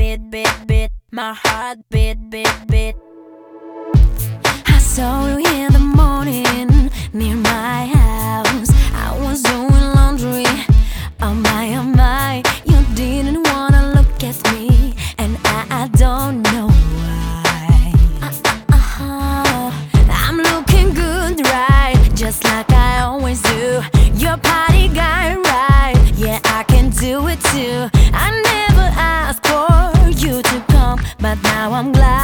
beat, beat, beat. My heart beat, beat, beat. I saw you in the morning near my house. I was doing laundry. Oh my, you didn't wanna look at me, and I don't know why. I'm looking good, right? Just like I always do. Your party guy, right? Yeah, I can do it too. I never asked for you to come, but now I'm glad